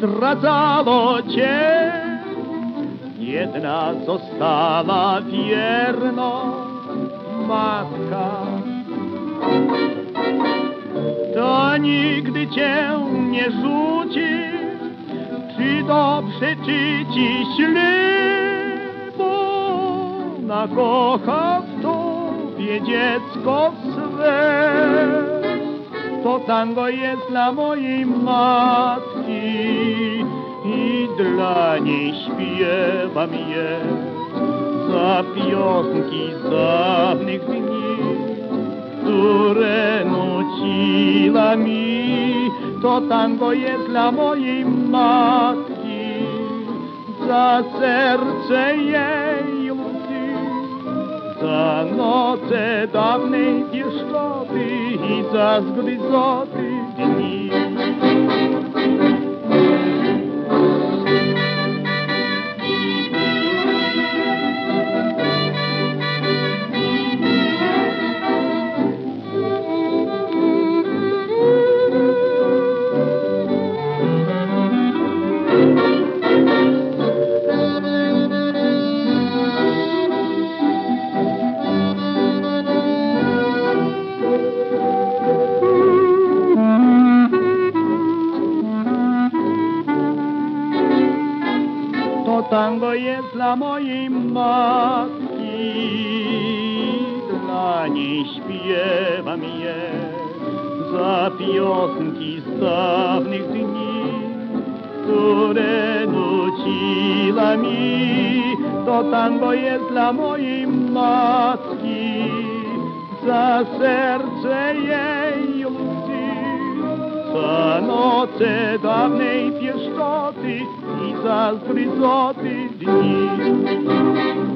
zdradzało cię, jedna została wierną, matka. To nigdy cię nie rzuci, czy dobrze, czy ci źle, bo nakocha w tobie dziecko swe. To tango jest dla mojej matki i dla niej śpiewam je za piosenki z dawnych dni, które nuciła mi. To tango jest dla mojej matki, za serce jej łzy, za noce dawnej pieszczoty i za zgryzoty dni. To tango jest dla mojej matki, dla niej śpiewam je za piosenki z dawnych dni, które nuciła mi. To tango jest dla mojej matki, za serce jej łzy, za noce dawnej pieszczoty i za zgryzoty dni.